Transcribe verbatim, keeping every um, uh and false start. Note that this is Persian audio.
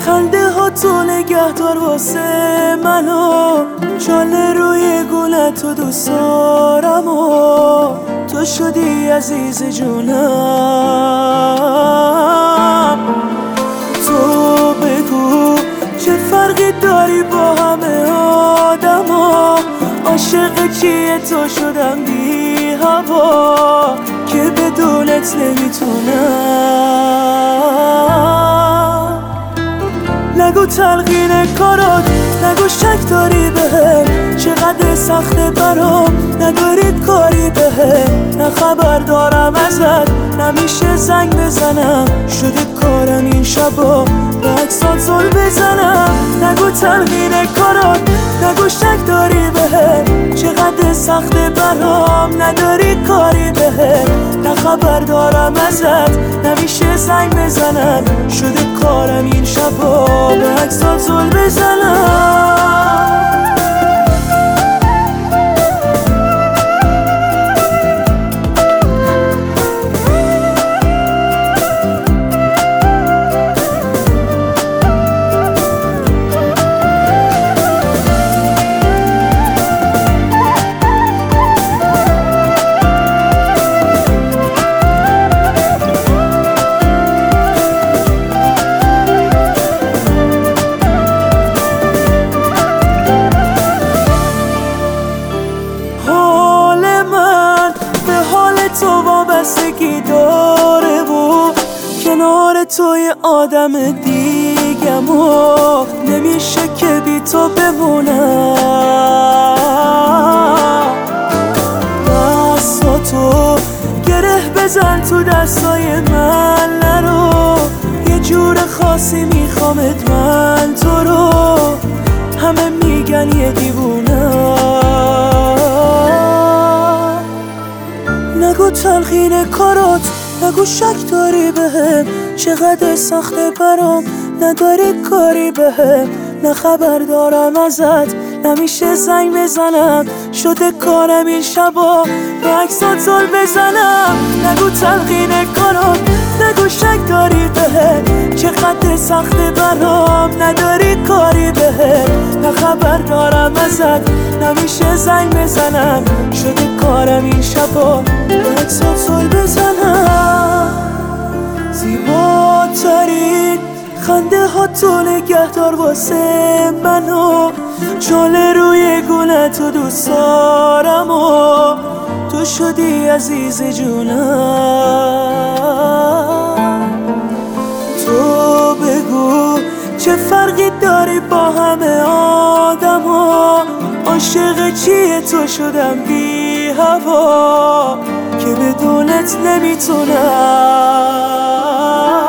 خنده ها تو نگهدار واسه منو، جاله روی گونه تو دوست دارم و تو شدی عزیز جونم. تو بگو چه فرقی داری با همه آدم ها، عاشق چیه تو شدم بی هوا که بدونت نمیتونم. نگو تلقین کارات، نگو شک داری بهم، چقدر سخته برام نداری کاری بهم. نه خبر دارم ازت نمیشه زنگ بزنم، شده کارم این شبا به عکسات زل بزنم. نگو تلقین کارات، نگو شک داری بهم، چقدر سخته برام نداری کاری بهم. نه خبر دارم ازت نمیشه زنگ بزنم، شده کارم این شبا به عکسات زل بزنم. تو وابستگی داره و کنار تو یه آدم دیگم و نمیشه که بی تو بمونم. دستاتو گره بزن تو دستای من نرو، یه جور خاصی میخوامت من تو رو، همه میگن یه دیوونم. نگو تلقین کارات، نگو شک داری بهم، چقدر سخته برام نداری کاری بهم. نه خبر دارم ازت نمیشه زنگ بزنم، شده کارم این شبا به عکسات زل بزنم. نگو تلقین کارات، نگو شک داری بهم، چقدر سخته برام نداری کاری بهم. نه خبر دارم ازت نمیشه زنگ بزنم، شده کارم این شبا به عکسات زل بزنم. زیباترین خنده ها تو نگهدار واسه منو، جاله روی گونه تو دوست دارم و تو شدی عزیز جونم. تو بگو چه فرقی داری با همه آدم ها، عاشق چیه تو شدم بی هوا که بدونت نمیتونم.